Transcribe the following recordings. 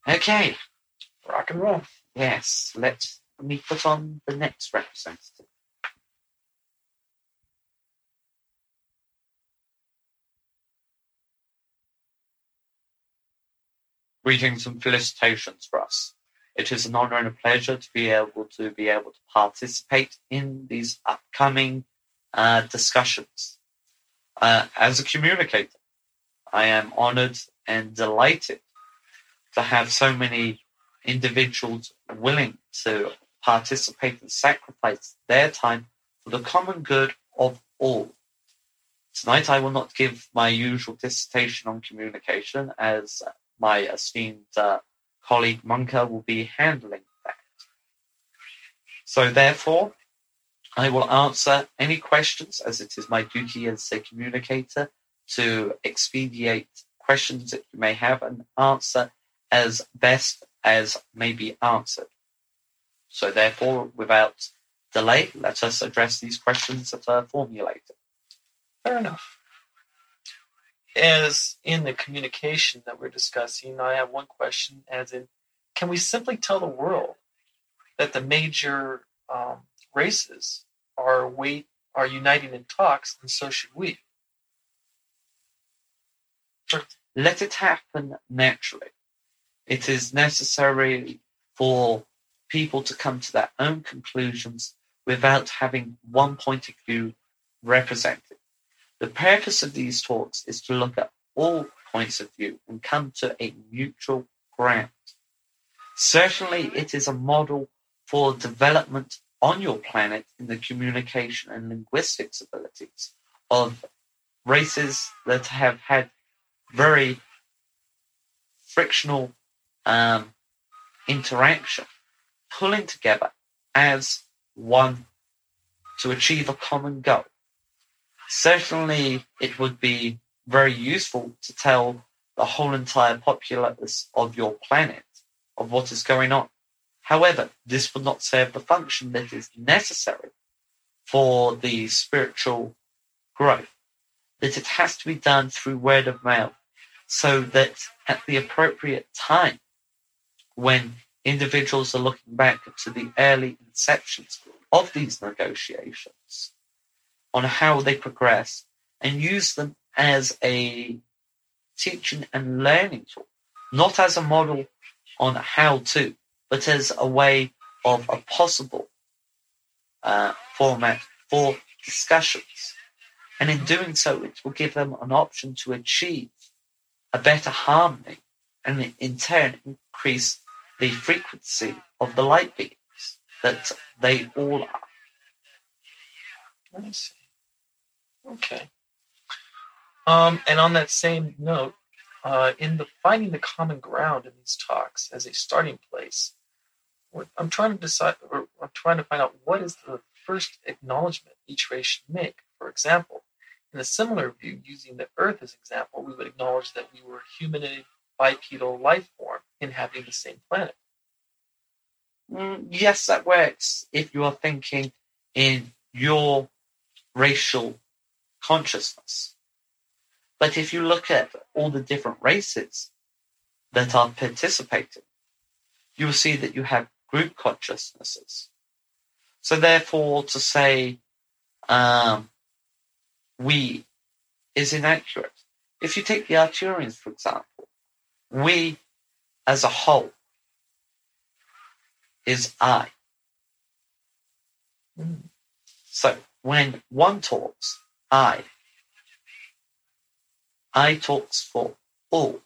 Okay, Rock and roll. yes, let me put on the next representative. Greetings and felicitations for us. It is an honor and a pleasure to be able to participate in these upcoming discussions. As a communicator, I am honored and delighted to have so many individuals willing to participate and sacrifice their time for the common good of all. Tonight I will not give my usual dissertation on communication, as my esteemed colleague Munker will be handling that. So therefore, I will answer any questions, as it is my duty as a communicator to expedite questions that you may have and answer as best as may be answered. So therefore, without delay, let us address these questions that are formulated. Fair enough. As in the communication that we're discussing, I have one question, as in, can we simply tell the world that the major races are uniting in talks, and so should we? Let it happen naturally. It is necessary for people to come to their own conclusions without having one point of view represented. The purpose of these talks is to look at all points of view and come to a mutual ground. Certainly, it is a model for development on your planet in the communication and linguistics abilities of races that have had very frictional interaction, pulling together as one to achieve a common goal. Certainly, it would be very useful to tell the whole entire populace of your planet of what is going on. However, this would not serve the function that is necessary for the spiritual growth, that it has to be done through word of mouth, so that at the appropriate time, when individuals are looking back to the early inceptions of these negotiations, on how they progress, and use them as a teaching and learning tool, not as a model on how to, but as a way of a possible format for discussions. And in doing so, it will give them an option to achieve a better harmony and in turn increase the frequency of the light beings that they all are. I see. Okay. And on that same note, in finding the common ground in these talks as a starting place, I'm trying to find out what is the first acknowledgement each race should make. For example, in a similar view, using the Earth as example, we would acknowledge that we were a humanoid bipedal life form inhabiting the same planet. Yes, that works if you are thinking in your racial consciousness. But if you look at all the different races that are participating, you will see that you have group consciousnesses. So therefore, to say we is inaccurate. If you take the Arcturians, for example, we as a whole is I. So when one talks, I talks for all.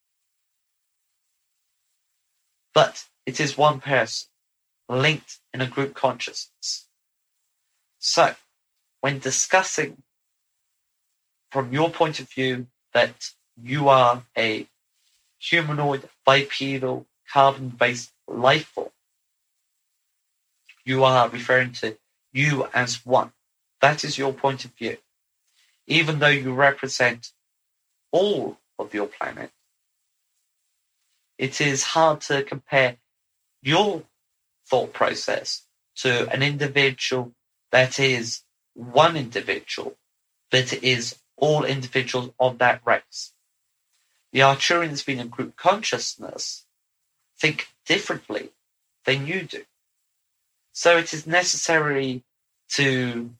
But it is one person linked in a group consciousness. So when discussing from your point of view that you are a humanoid, bipedal, carbon-based life form, you are referring to you as one. That is your point of view. Even though you represent all of your planet, it is hard to compare your thought process to an individual that is one individual, that is all individuals of that race. The Arcturians being a group consciousness think differently than you do. So it is necessary to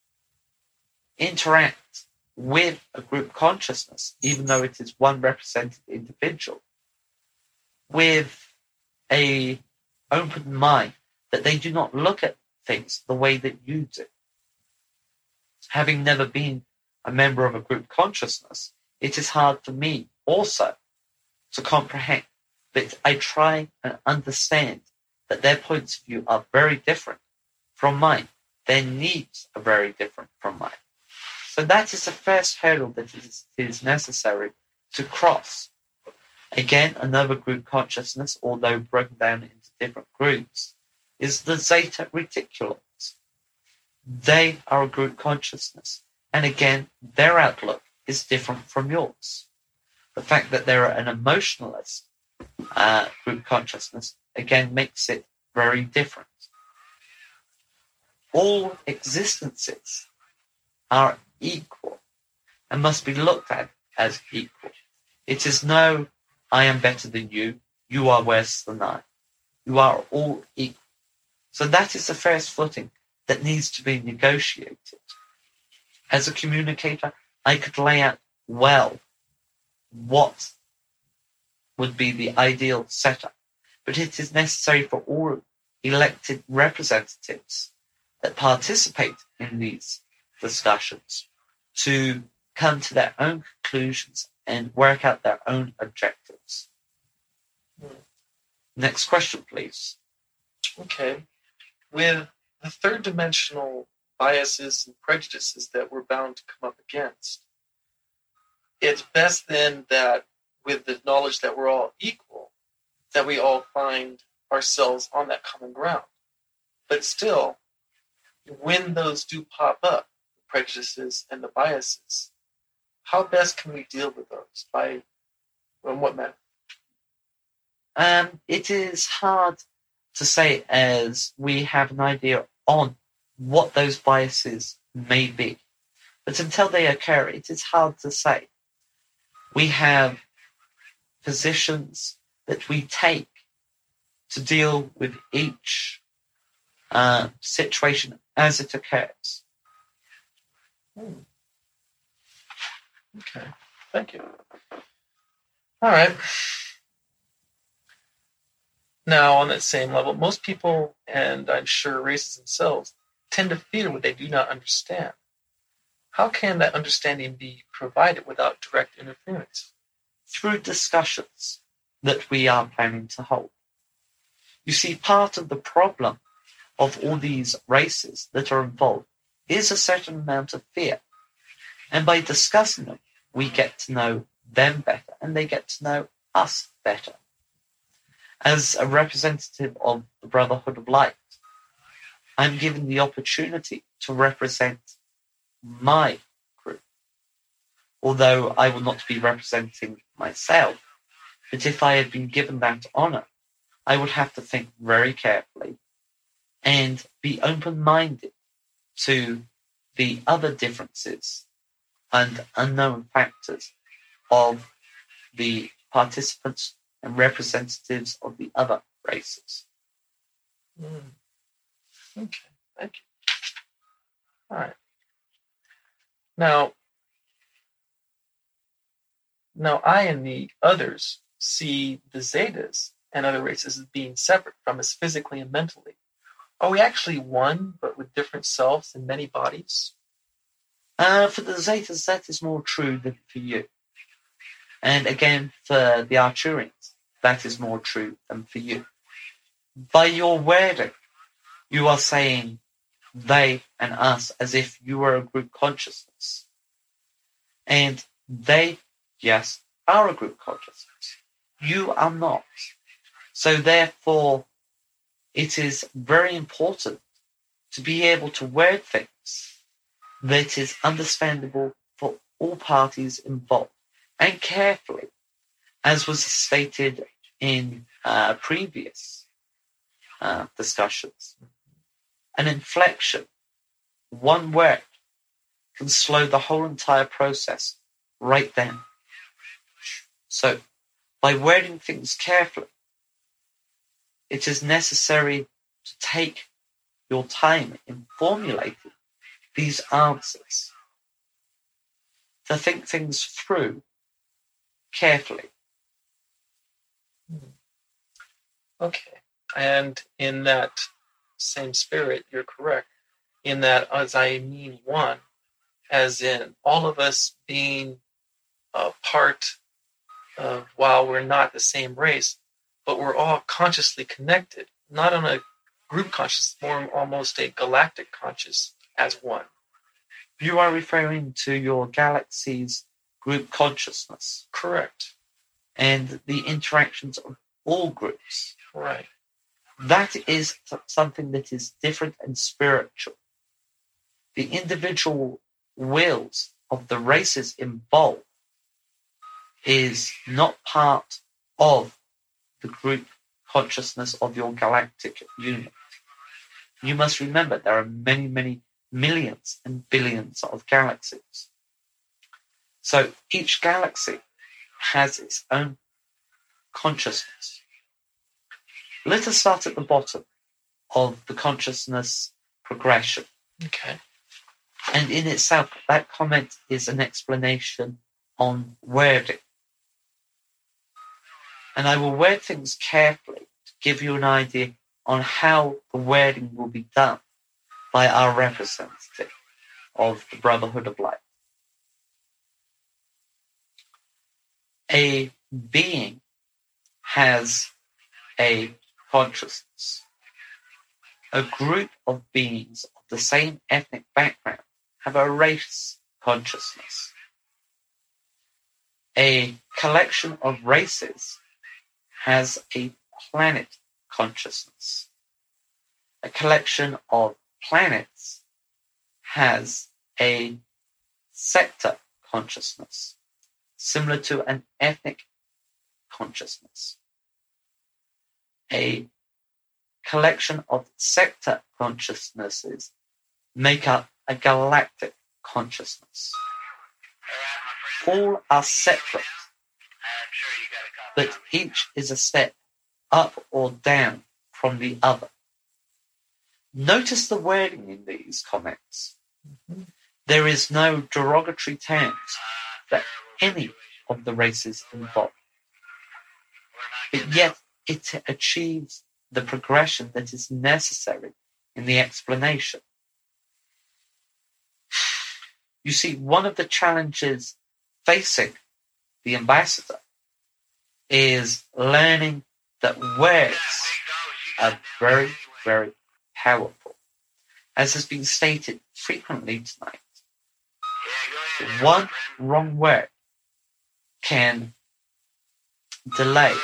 interact with a group consciousness, even though it is one represented individual, with an open mind that they do not look at things the way that you do. Having never been a member of a group consciousness, it is hard for me also to comprehend, but I try and understand that their points of view are very different from mine. Their needs are very different from mine. So that is the first hurdle that is necessary to cross. Again, another group consciousness, although broken down into different groups, is the Zeta Reticulans. They are a group consciousness. And again, their outlook is different from yours. The fact that they're an emotionalist group consciousness, again, makes it very different. All existences are equal and must be looked at as equal. It is no, I am better than you, you are worse than I. You are all equal. So that is the first footing that needs to be negotiated. As a communicator, I could lay out well what would be the ideal setup, but it is necessary for all elected representatives that participate in these discussions to come to their own conclusions and work out their own objectives. Next question, please. Okay. With the third dimensional biases and prejudices that we're bound to come up against, it's best then that with the knowledge that we're all equal, that we all find ourselves on that common ground. But still, when those do pop up, the prejudices and the biases, how best can we deal with those? In what manner? It is hard to say as we have an idea on what those biases may be. But until they occur, it is hard to say. We have positions that we take to deal with each situation as it occurs. Okay, thank you. All right. Now, on that same level, most people, and I'm sure races themselves, tend to fear what they do not understand. How can that understanding be provided without direct interference? Through discussions that we are planning to hold. You see, part of the problem of all these races that are involved is a certain amount of fear. And by discussing them, we get to know them better and they get to know us better. As a representative of the Brotherhood of Light, I'm given the opportunity to represent my group. Although I will not be representing myself, but if I had been given that honor, I would have to think very carefully and be open-minded to the other differences and unknown factors of the participants and representatives of the other races. Okay, thank you. All right. Now I and the others see the Zetas and other races as being separate from us physically and mentally. Are we actually one, but with different selves and many bodies? For the Zetas, that is more true than for you. And again, for the Arcturians, that is more true than for you. By your wording, you are saying they and us as if you were a group consciousness. And they, yes, are a group consciousness. You are not. So therefore, it is very important to be able to word things that is understandable for all parties involved, and carefully, as was stated in previous discussions. An inflection, one word, can slow the whole entire process right then. So, by wording things carefully, it is necessary to take your time in formulating these answers, to think things through carefully. Okay. And in that same spirit, you're correct. In that, as I mean one, as in all of us being a part of, while we're not the same race, but we're all consciously connected, not on a group conscious, more almost a galactic conscious as one. You are referring to your galaxy's group consciousness Correct. and the interactions of all groups. Right. That is something that is different and spiritual. The individual wills of the races involved is not part of the group consciousness of your galactic unit. You must remember there are many, many millions and billions of galaxies. So each galaxy has its own consciousness. Let us start at the bottom of the consciousness progression. Okay. And in itself, that comment is an explanation on wording. And I will word things carefully to give you an idea on how the wording will be done by our representative of the Brotherhood of Light. A being has a consciousness. A group of beings of the same ethnic background have a race consciousness. A collection of races has a planet consciousness. A collection of planets has a sector consciousness, similar to an ethnic consciousness. A collection of sector consciousnesses make up a galactic consciousness. All are separate, but each is a step up or down from the other. Notice the wording in these comments. There is no derogatory terms for any of the races involved, but yet it achieves the progression that is necessary in the explanation. You see, one of the challenges facing the ambassador is learning that words are very, very powerful. As has been stated frequently tonight, one wrong word can delay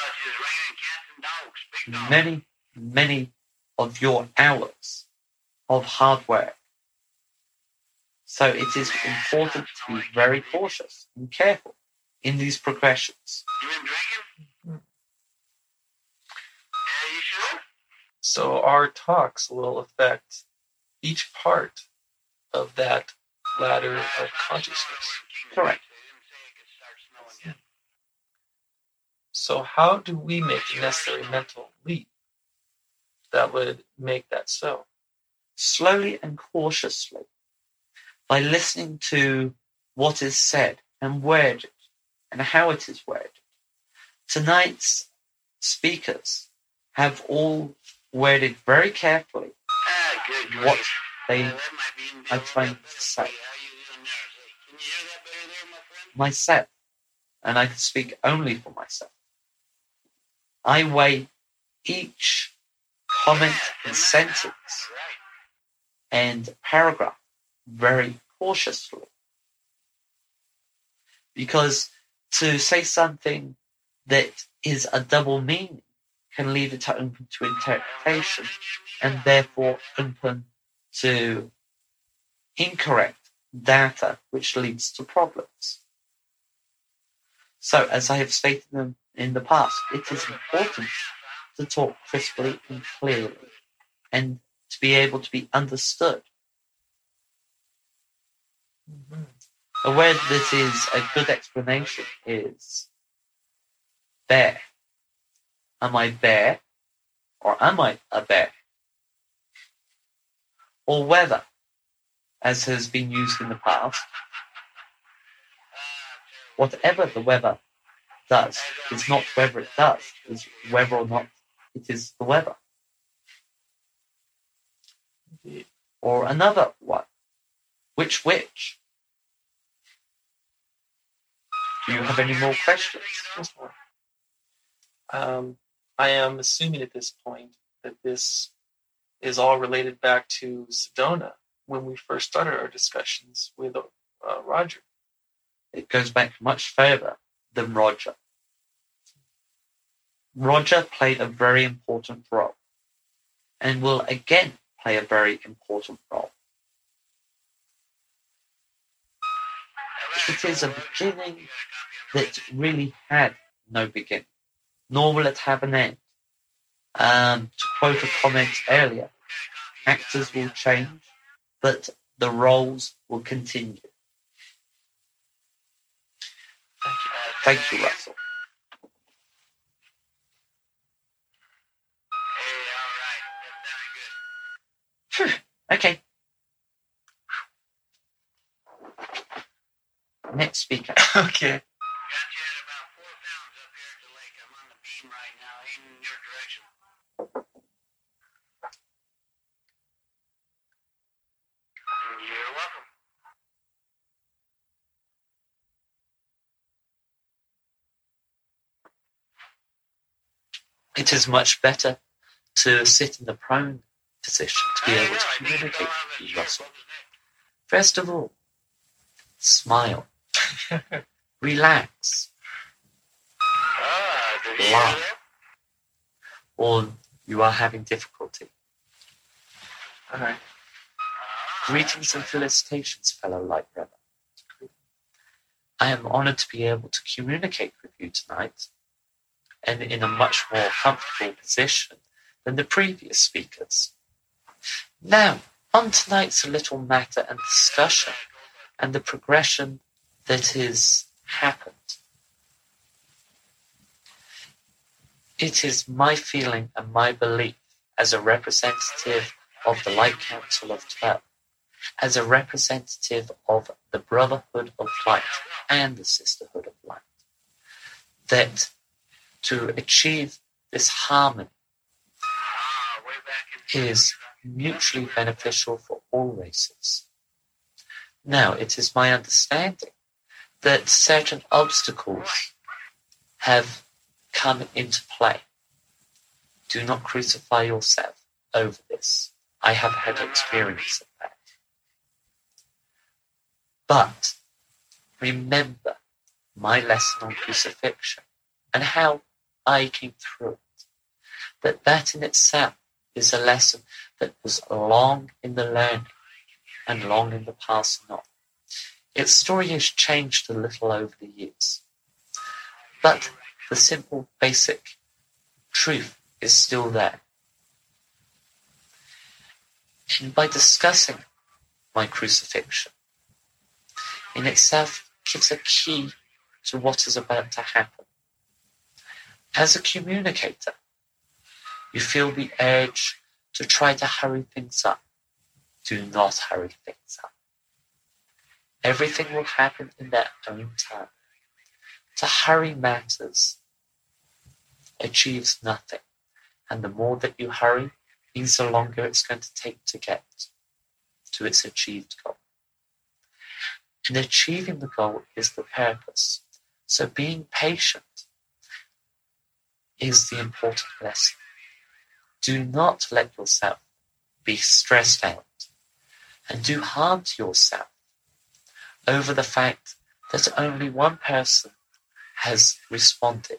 many, many of your hours of hard work. So it is important to be very cautious and careful in these progressions. So our talks will affect each part of that ladder of consciousness. Correct. So how do we make the necessary mental leap that would make that so? Slowly and cautiously, by listening to what is said and worded and how it is worded. Tonight's speakers have all worded very carefully what they are trying to say. Myself, and I can speak only for myself, I weigh each comment and sentence and paragraph very cautiously. Because to say something that is a double meaning can leave it open to interpretation and therefore open to incorrect data, which leads to problems. So, as I have stated them in the past, it is important to talk crisply and clearly and to be able to be understood. A word that is a good explanation is bear. Am I bear? or am I a bear? Or whether, as has been used in the past, whatever the weather does is not whether it does, is whether or not it is the weather. Indeed. Or another one, which? Do you have any more questions? Just one. I am assuming at this point that this is all related back to Sedona when we first started our discussions with Roger. It goes back much further than Roger. Roger played a very important role and will again play a very important role. It is a beginning that really had no beginning, nor will it have an end. To quote a comment earlier, actors will change, but the roles will continue. Thank you, Russell. Okay. Next speaker. Okay. It is much better to sit in the prone position to be able to communicate with you, Russell. First of all, smile, relax, laugh, or you are having difficulty. All right. Greetings and felicitations, fellow light brother. I am honored to be able to communicate with you tonight, and in a much more comfortable position than the previous speakers. Now, on tonight's little matter and discussion, and the progression that has happened. It is my feeling and my belief as a representative of the Light Council of 12, as a representative of the Brotherhood of Light and the Sisterhood of Light, that to achieve this harmony is mutually beneficial for all races. Now, it is my understanding that certain obstacles have come into play. Do not crucify yourself over this. I have had experience of that. But remember my lesson on crucifixion and how I came through it. That in itself is a lesson that was long in the learning and long in the passing on. Its story has changed a little over the years. But the simple, basic truth is still there. And by discussing my crucifixion, in itself gives a key to what is about to happen. As a communicator, you feel the urge to try to hurry things up. Do not hurry things up. Everything will happen in their own time. To hurry matters achieves nothing. And the more that you hurry means the longer it's going to take to get to its achieved goal. And achieving the goal is the purpose. So being patient is the important lesson. Do not let yourself be stressed out and do harm to yourself over the fact that only one person has responded.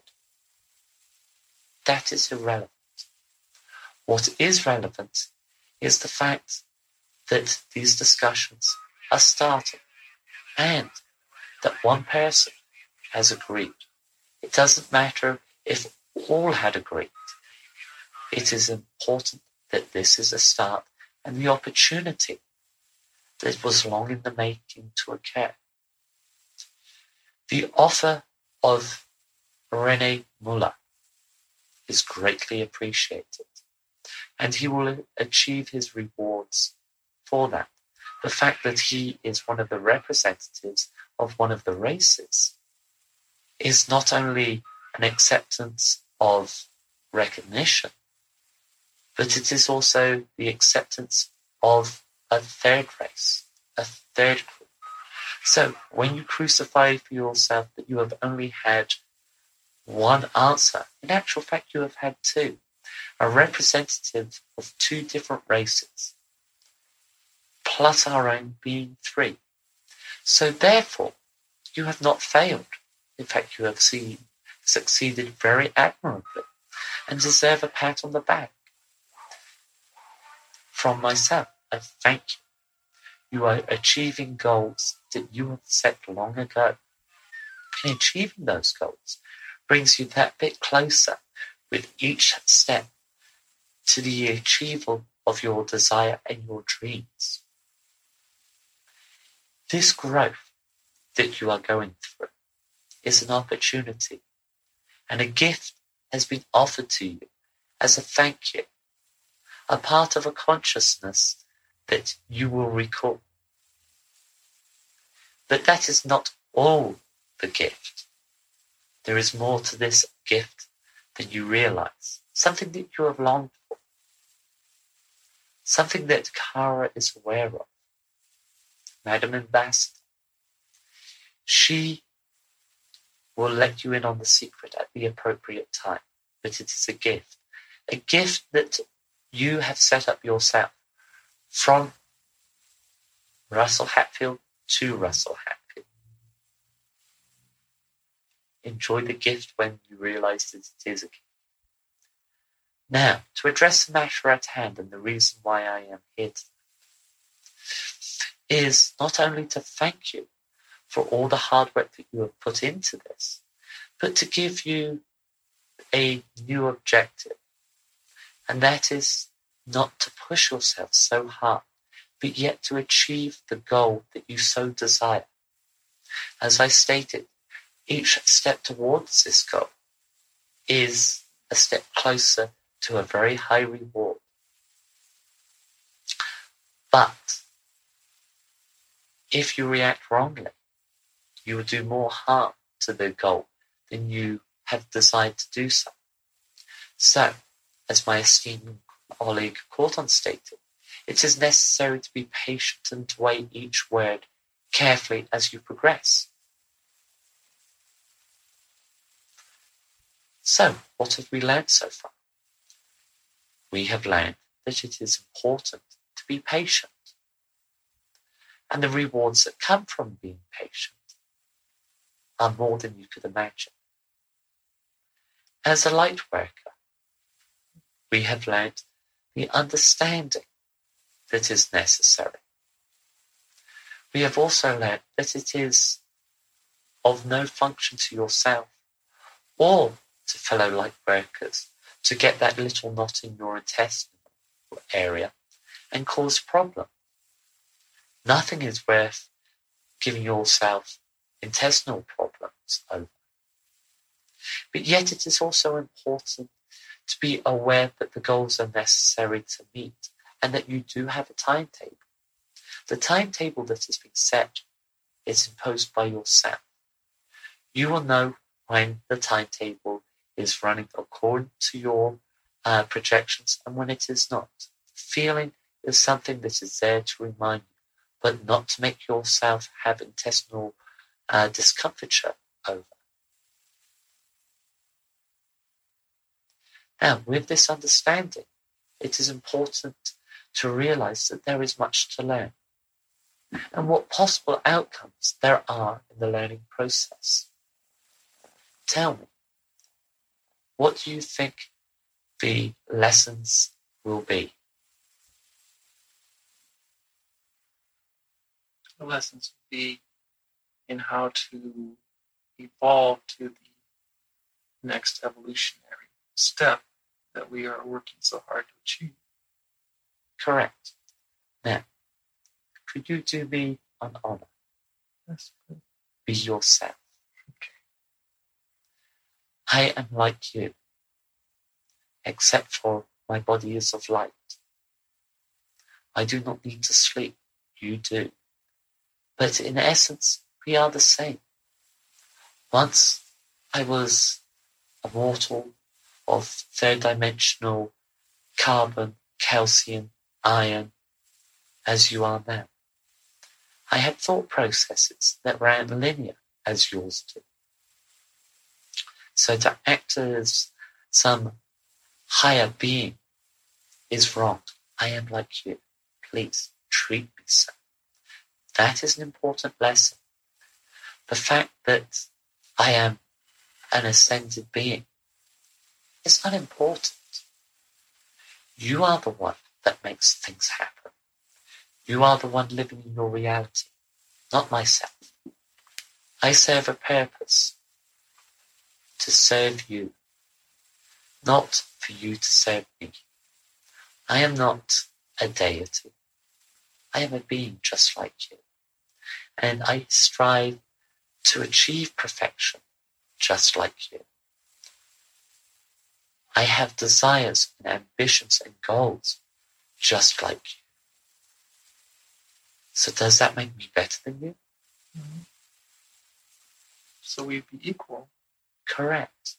That is irrelevant. What is relevant is the fact that these discussions are starting and that one person has agreed. It doesn't matter if all had agreed. It is important that this is a start and the opportunity that was long in the making to occur. The offer of René Muller is greatly appreciated. and he will achieve his rewards for that. The fact that he is one of the representatives of one of the races is not only an acceptance of recognition, but it is also the acceptance of a third race, a third group. So when you crucify for yourself that you have only had one answer, in actual fact you have had two, a representative of two different races, plus our own being three. So therefore, you have not failed. In fact, you have succeeded very admirably and deserve a pat on the back from myself. I thank you. You are achieving goals that you have set long ago. And achieving those goals brings you that bit closer with each step to the achievement of your desire and your dreams. This growth that you are going through is an opportunity, and a gift has been offered to you as a thank you, a part of a consciousness that you will recall. But that is not all the gift. There is more to this gift than you realize, something that you have longed for, something that Kara is aware of. Madam Ambassador, she will let you in on the secret at the appropriate time, but it is a gift that you have set up yourself from Russell Hatfield to Russell Hatfield. Enjoy the gift when you realize that it is a gift. Now, to address the matter at hand and the reason why I am here tonight, is not only to thank you for all the hard work that you have put into this, but to give you a new objective. And that is not to push yourself so hard, but yet to achieve the goal that you so desire. As I stated, each step towards this goal is a step closer to a very high reward. But if you react wrongly, you will do more harm to the goal than you have decided to do so. So, as my esteemed colleague Corton stated, it is necessary to be patient and to weigh each word carefully as you progress. So, what have we learned so far? We have learned that it is important to be patient, and the rewards that come from being patient are more than you could imagine. As a light worker, we have learned the understanding that is necessary. We have also learned that it is of no function to yourself or to fellow light workers to get that little knot in your intestinal area and cause a problem. Nothing is worth giving yourself intestinal problems over. But yet it is also important to be aware that the goals are necessary to meet and that you do have a timetable. The timetable that has been set is imposed by yourself. You will know when the timetable is running according to your projections and when it is not. Feeling is something that is there to remind you, but not to make yourself have intestinal discomfiture over. Now, with this understanding, it is important to realize that there is much to learn and what possible outcomes there are in the learning process. Tell me, what do you think the lessons will be? The lessons will be in how to evolve to the next evolutionary step that we are working so hard to achieve. Correct. Now, could you do me an honor? Yes. Be yourself. Okay. I am like you, except for My body is of light. I do not need to sleep. You do. But in essence, we are the same. Once I was a mortal of third-dimensional carbon, calcium, iron, as you are now. I had thought processes that ran linear, as yours do. So to act as some higher being is wrong. I am like you. Please treat me so. That is an important lesson. The fact that I am an ascended being is unimportant. You are the one that makes things happen. You are the one living in your reality, not myself. I serve a purpose, to serve you, not for you to serve me. I am not a deity. I am a being just like you. And I strive to achieve perfection just like you. I have desires and ambitions and goals just like you. So does that make me better than you? Mm-hmm. So we'd be equal. Correct.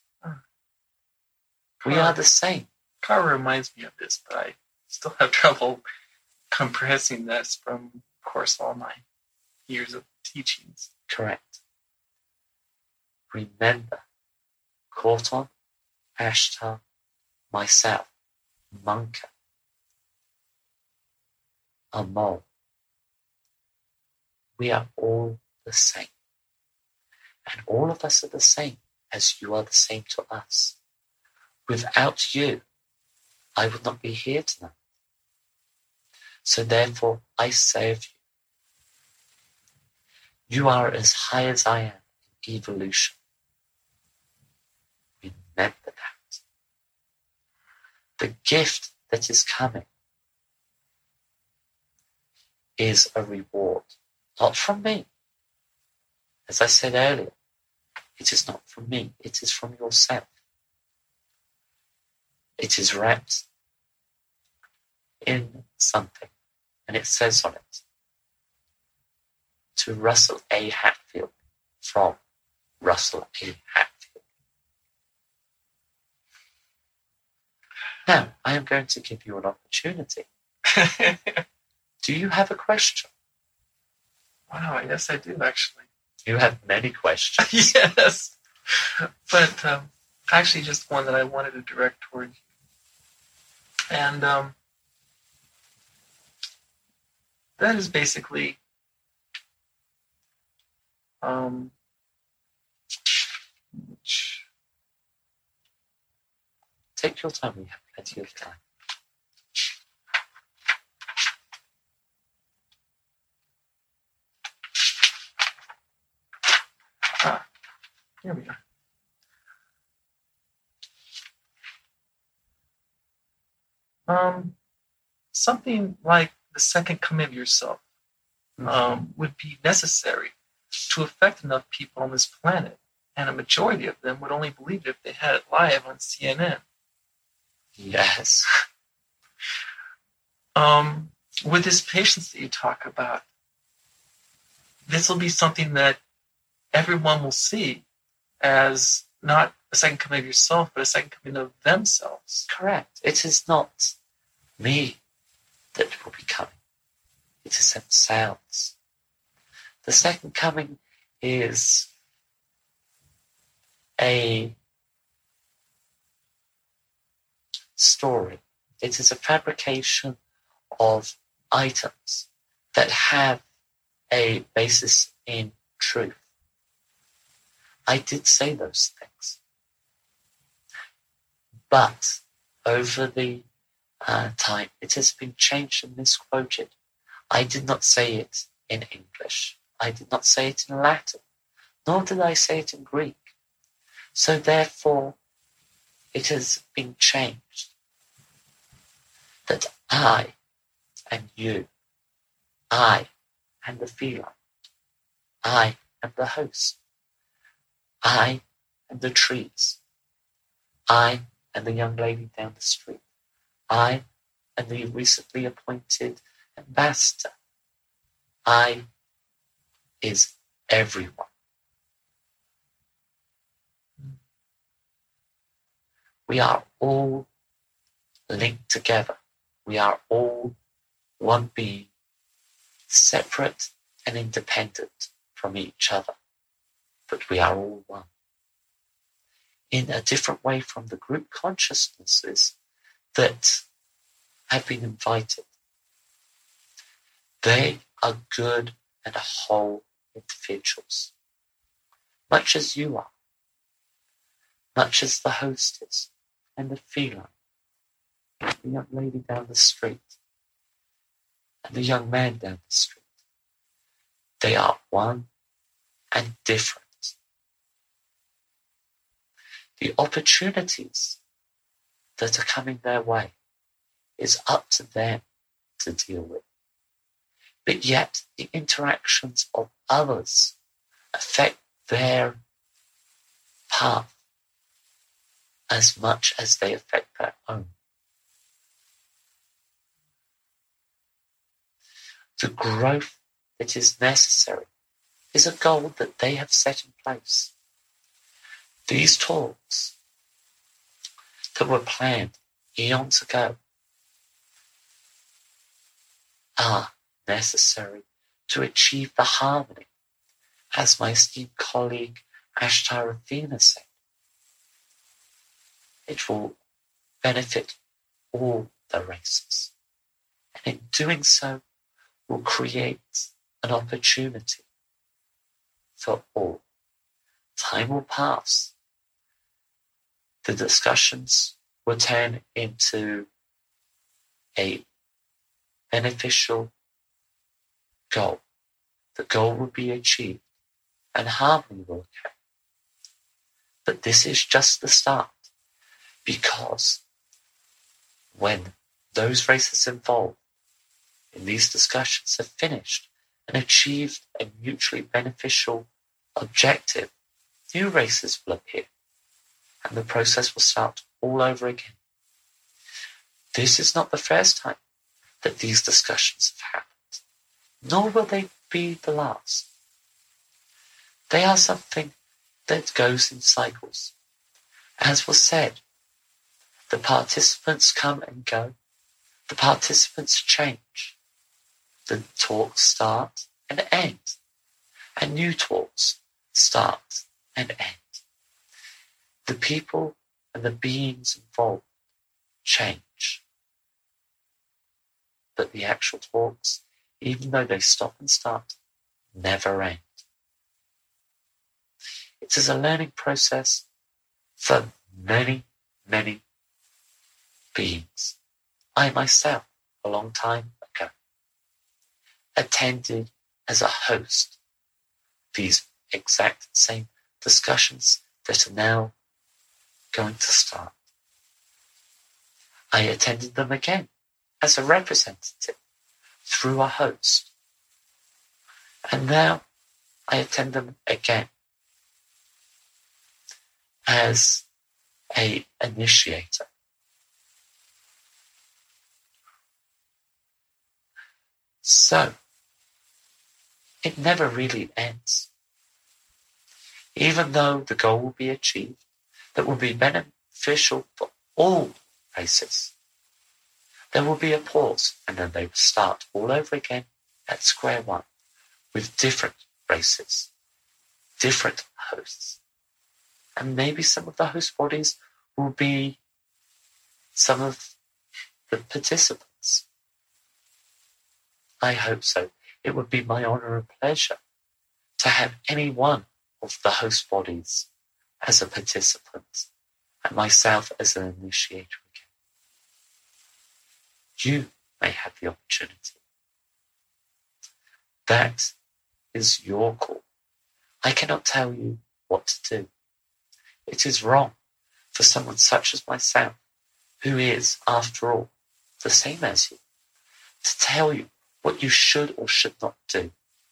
We are the same. Kara reminds me of this, but I still have trouble compressing this from, of course, all my years of teachings. Correct. Remember, Korton, Ashtar, myself, Monka, Amol. We are all the same. And all of us are the same as you are the same to us. Without you, I would not be here tonight. So therefore, I serve you. You are as high as I am in evolution. Remember that. The gift that is coming is a reward, not from me. As I said earlier, it is not from me, it is from yourself. It is wrapped in something, and it says on it, to Russell A. Hatfield, from Russell A. Hatfield. Now, I am going to give you an opportunity. Do you have a question? Wow, yes, I do, actually. You have many questions. Yes. But actually just one that I wanted to direct toward you. And that is basically Take your time, we have plenty of time. Here we are. Something like the second coming of yourself would be necessary to affect enough people on this planet, and a majority of them would only believe it if they had it live on CNN. Yes. With this patience that you talk about, this will be something that everyone will see as not a second coming of yourself, but a second coming of themselves. Correct. It is not me that will be coming. It is themselves. The second coming is a story. It is a fabrication of items that have a basis in truth. I did say those things. But over the time, it has been changed and misquoted. I did not say it in English. I did not say it in Latin. Nor did I say it in Greek. So therefore, it has been changed. That I and you, I and the feline, I and the host, I and the trees, I and the young lady down the street, I am the recently appointed ambassador. I is everyone. We are all linked together. We are all one being, separate and independent from each other, but we are all one. In a different way from the group consciousnesses that have been invited. They are good and whole individuals, much as you are, much as the host is, and the feline, the young lady down the street, and the young man down the street. They are one and different. The opportunities that are coming their way is up to them to deal with. But yet the interactions of others affect their path as much as they affect their own. The growth that is necessary is a goal that they have set in place. These talks that were planned eons ago are necessary to achieve the harmony, as my esteemed colleague Ashtar Athena said. It will benefit all the races, and in doing so will create an opportunity for all. Time will pass. The discussions will turn into a beneficial goal. The goal will be achieved and harmony will occur. But this is just the start, because when those races involved in these discussions have finished and achieved a mutually beneficial objective, new races will appear and the process will start all over again. This is not the first time that these discussions have happened, nor will they be the last. They are something that goes in cycles. As was said, the participants come and go, the participants change. The talks start and end, and new talks start and end. The people and the beings involved change. But the actual talks, even though they stop and start, never end. It is a learning process for many, many beings. I myself, a long time ago, attended as a host these exact same discussions that are now going to start. I attended them again as a representative through a host. And now I attend them again as an initiator. So, it never really ends. Even though the goal will be achieved, that will be beneficial for all races, there will be a pause and then they will start all over again at square one with different races, different hosts. And maybe some of the host bodies will be some of the participants. I hope so. It would be my honor and pleasure to have any one of the host bodies as a participant and myself as an initiator again. You may have the opportunity. That is your call. I cannot tell you what to do. It is wrong for someone such as myself, who is, after all, the same as you, to tell you what you should or should not do.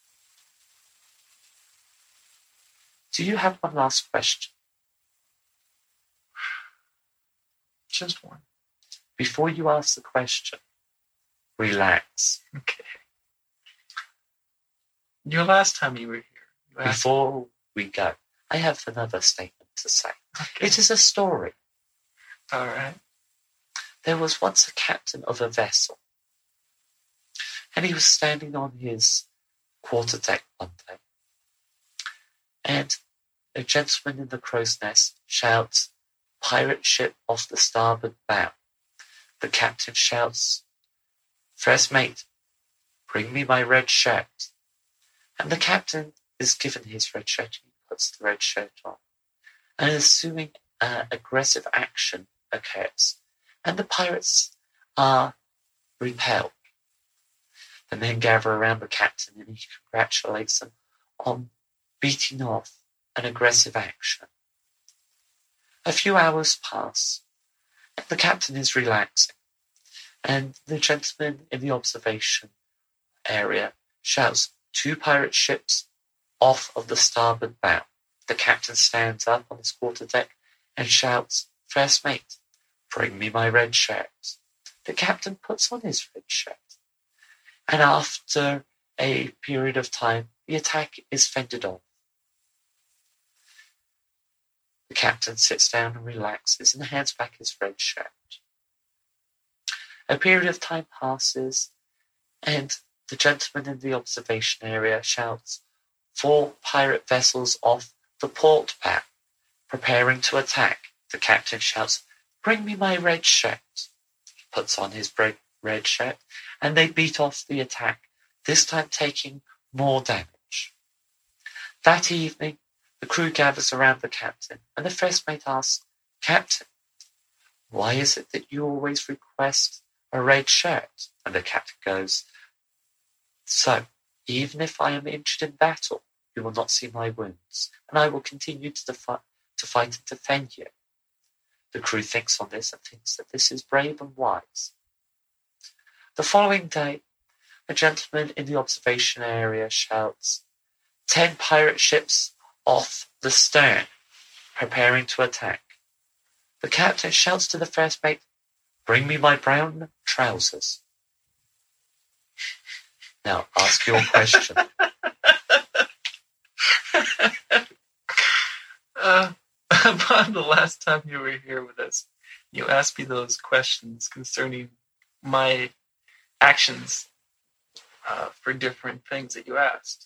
Do you have one last question? Just one. before you ask the question, relax. Okay. Your last time you were here, you asked. Before we go, I have another statement to say. Okay. It is a story. All right. There was once a captain of a vessel, and he was standing on his quarterdeck one day, and a gentleman in the crow's nest shouts, "Pirate ship off the starboard bow." The captain shouts, "First mate, bring me my red shirt." And the captain is given his red shirt, and he puts the red shirt on. And assuming aggressive action occurs, and the pirates are repelled. The men gather around the captain, and he congratulates them on beating off an aggressive action. A few hours pass, and the captain is relaxing, and the gentleman in the observation area shouts, "Two pirate ships off of the starboard bow." The captain stands up on his quarterdeck and shouts, "First mate, bring me my red shirt." The captain puts on his red shirt, and after a period of time, the attack is fended off. The captain sits down and relaxes and hands back his red shirt. A period of time passes, and the gentleman in the observation area shouts, "Four pirate vessels off the port bow, preparing to attack." The captain shouts, "Bring me my red shirt." He puts on his red shirt, and they beat off the attack, this time taking more damage. That evening, the crew gathers around the captain, and the first mate asks, "Captain, why is it that you always request a red shirt?" And the captain goes, "So, even if I am injured in battle, you will not see my wounds, and I will continue to fight and defend you." The crew thinks on this and thinks that this is brave and wise. The following day, a gentleman in the observation area shouts, 10 pirate ships off the stern, preparing to attack." The captain shouts to the first mate, "Bring me my brown trousers." Now, ask your question. Upon the last time you were here with us, you asked me those questions concerning my actions for different things that you asked.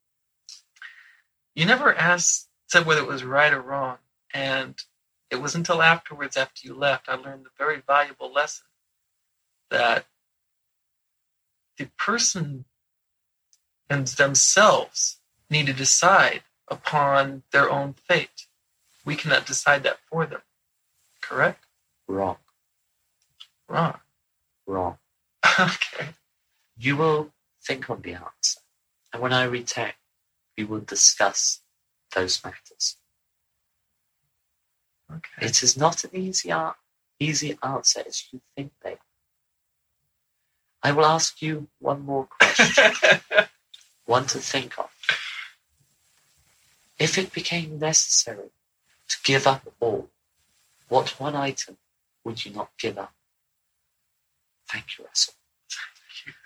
You never said whether it was right or wrong, and it was until afterwards, after you left, I learned the very valuable lesson that the person and themselves need to decide upon their own fate. We cannot decide that for them. Correct? Wrong. Wrong. Wrong. Okay. You will think on the answer, and when I return, we will discuss those matters. Okay. It is not an easy answer as you think they are. I will ask you one more question, one to think of. If it became necessary to give up all, what one item would you not give up? Thank you, Russell. Thank you.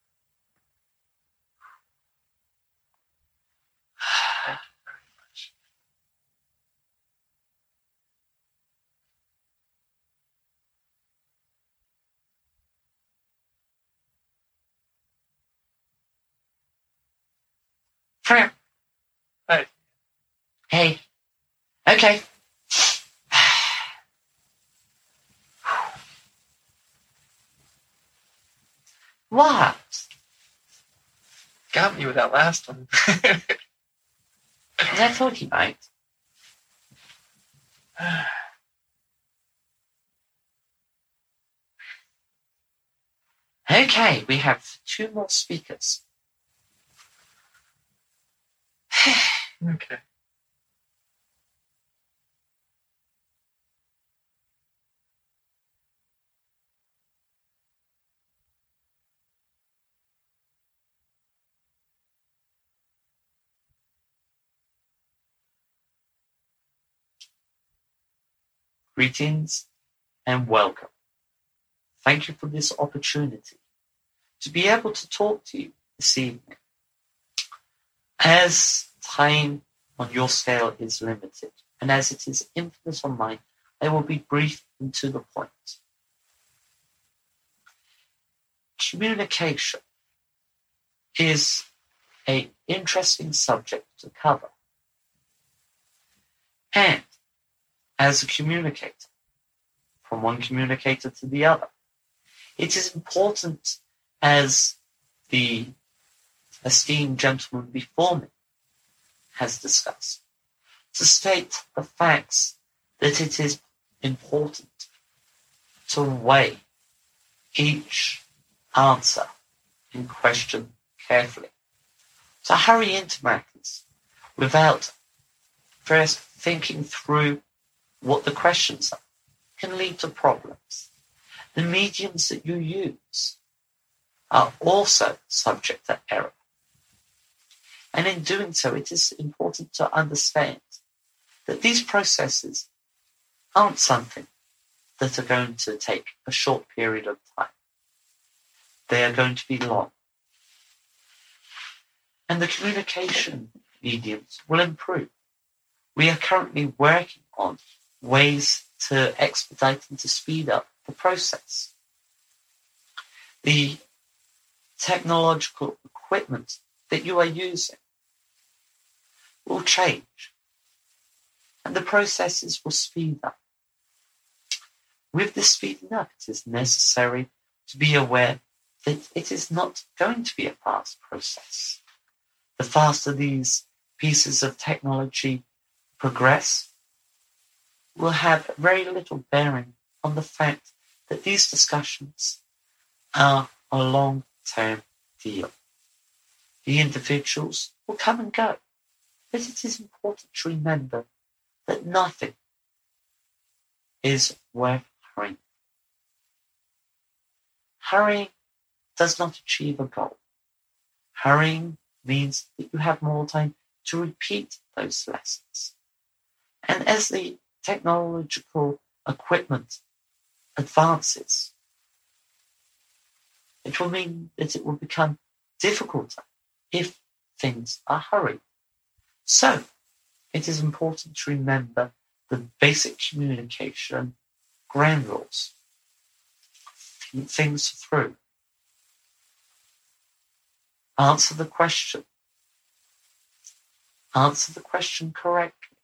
Thank you very much. Frank. Hi. Hey. Okay. What? Got me with that last one. I thought he might. Okay, we have 2 more speakers. Okay. Greetings and welcome. thank you for this opportunity to be able to talk to you this evening. As time on your scale is limited, and as it is infinite on mine, I will be brief and to the point. Communication is an interesting subject to cover. And as a communicator, from one communicator to the other, it is important, as the esteemed gentleman before me has discussed, to state the facts that it is important to weigh each answer in question carefully. To hurry into matters without first thinking through what the questions are can lead to problems. The mediums that you use are also subject to error. And in doing so, it is important to understand that these processes aren't something that are going to take a short period of time. They are going to be long. And the communication mediums will improve. We are currently working on ways to expedite and to speed up the process. The technological equipment that you are using will change, and the processes will speed up. With this speeding up, it is necessary to be aware that it is not going to be a fast process. The faster these pieces of technology progress will have very little bearing on the fact that these discussions are a long-term deal. The individuals will come and go, but it is important to remember that nothing is worth hurrying. Hurrying does not achieve a goal. Hurrying means that you have more time to repeat those lessons. And as the technological equipment advances, it will mean that it will become difficult if things are hurried. So, it is important to remember the basic communication ground rules. Think things through. Answer the question. Answer the question correctly.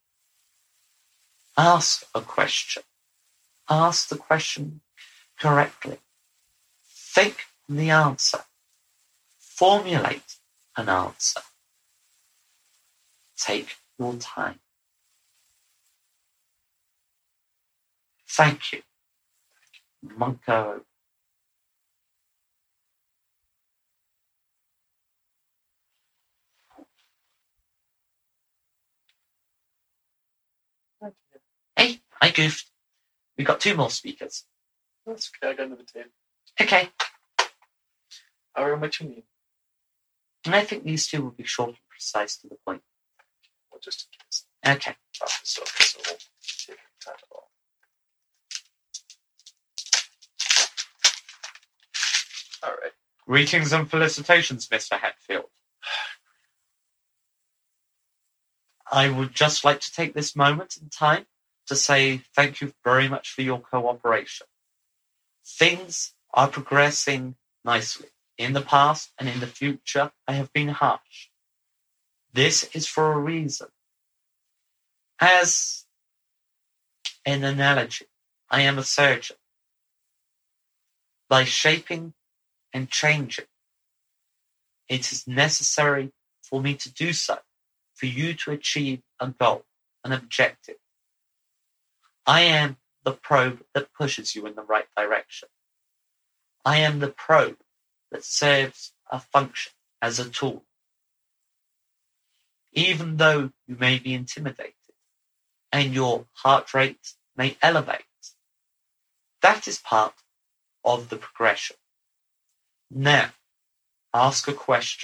Ask a question. Ask the question correctly. Think on the answer. Formulate an answer. Take your time. Thank you. Monko. Hey, I goofed. We got two more speakers. That's okay, I got another tape. Okay. I remember what you mean. And I think these two will be short and precise to the point. Well, just in case. Okay. So we'll take time at all. All right. Greetings and felicitations, Mr. Hatfield. I would just like to take this moment in time to say thank you very much for your cooperation. Things are progressing nicely. In the past and in the future, I have been harsh. This is for a reason. As an analogy, I am a surgeon. By shaping and changing, it is necessary for me to do so, for you to achieve a goal, an objective. I am the probe that pushes you in the right direction. I am the probe that serves a function as a tool. Even though you may be intimidated and your heart rate may elevate, that is part of the progression. Now, ask a question.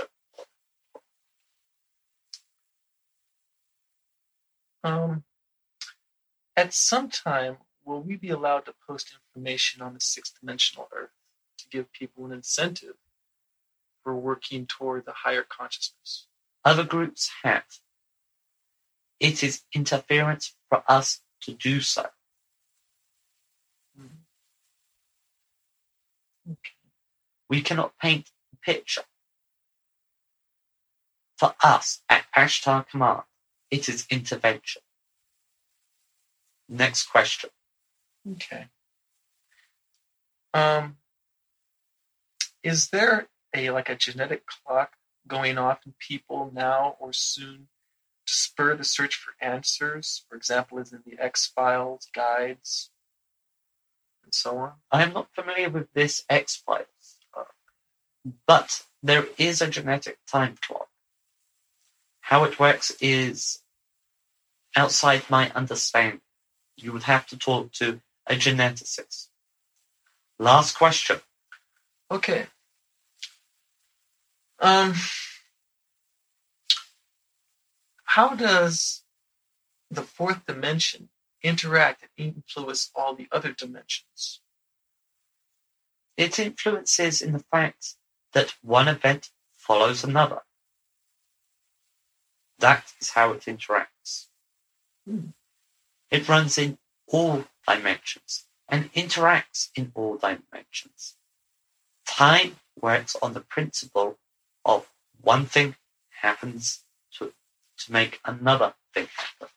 At some time, will we be allowed to post information on the sixth-dimensional Earth to give people an incentive for working toward the higher consciousness? Other groups have. It is interference for us to do so. Okay. We cannot paint the picture. For us, at Ashtar Command, it is intervention. Next question. Okay. Is there a genetic clock going off in people now or soon to spur the search for answers? For example, as in the X-Files guides and so on? I am not familiar with this X-Files, but there is a genetic time clock. How it works is outside my understanding. You would have to talk to a geneticist. Last question. Okay. How does the fourth dimension interact and influence all the other dimensions? It influences in the fact that one event follows another. That is how it interacts. It runs in all dimensions and interacts in all dimensions. Time works on the principle of one thing happens to make another thing happen.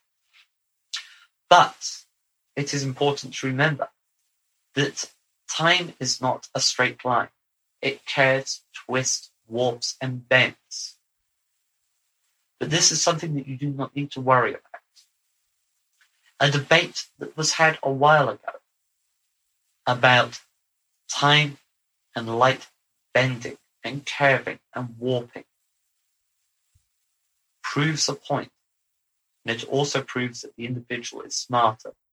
But it is important to remember that time is not a straight line. It curves, twists, warps, and bends. But this is something that you do not need to worry about. A debate that was had a while ago about time and light bending and curving and warping proves a point, and it also proves that the individual is smarter